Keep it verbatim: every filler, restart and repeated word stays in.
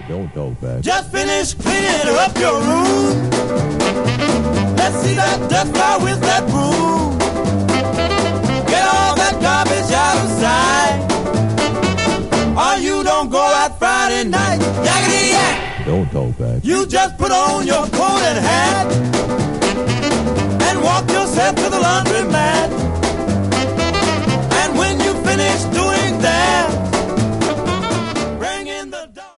Don't talk back. Just finish cleaning up your room. Let's see that dust fly with that broom. Get all that garbage out of sight. Or you don't go out Friday night. Yakety yak. Don't talk back. You just put on your coat and hat and walk yourself to the laundromat.